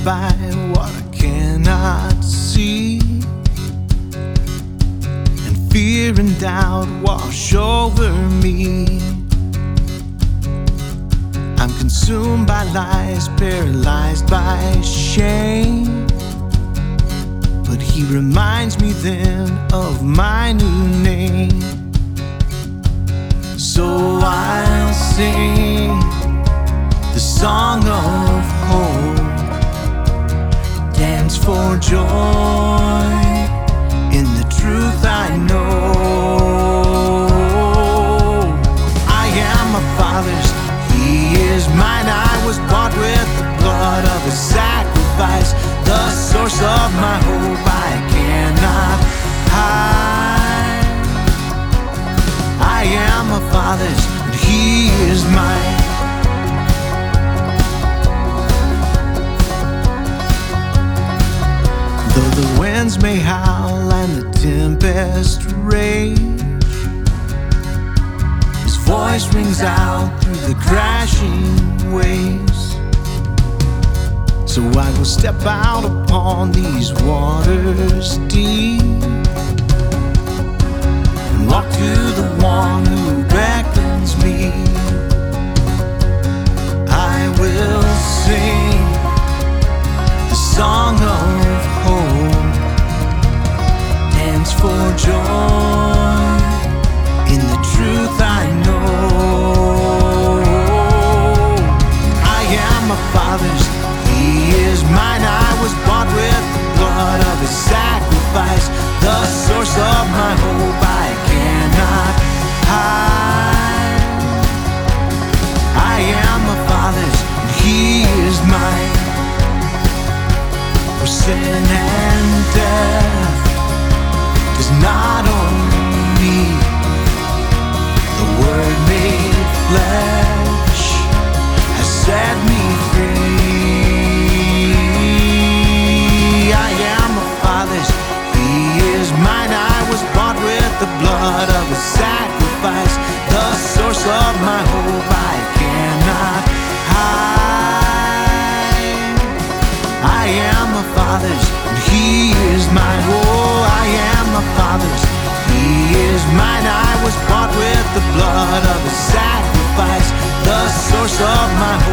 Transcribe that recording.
by what I cannot see, and fear and doubt wash over me. I'm consumed by lies, paralyzed by shame, but he reminds me then of my new name. So I'll sing the song of hope, dance for joy in the truth I know. I am my Father's, He is mine. I was bought with the blood of His sacrifice, the source of my hope I cannot hide. I am my Father's, and He is mine. Though the winds may howl and the tempest rage, His voice rings out through the crashing waves. So I will step out upon these waters deep and walk to the one who beckons me. I will sing the song of hope, dance for joy in the truth I know. I am my Father's, He is mine. I was bought with the blood of His sacrifice, the source of my hope I cannot hide. I am my Father's, and He is mine. For sin and death does not own me. The Word made flesh has set me free. I am my Father's, He is mine. I was bought with the blood of His sacrifice, the source of my hope I cannot hide. I am my Father's, and He is mine. Oh, I am my Father's, He is mine. I was bought with the blood of His sacrifice, the source of my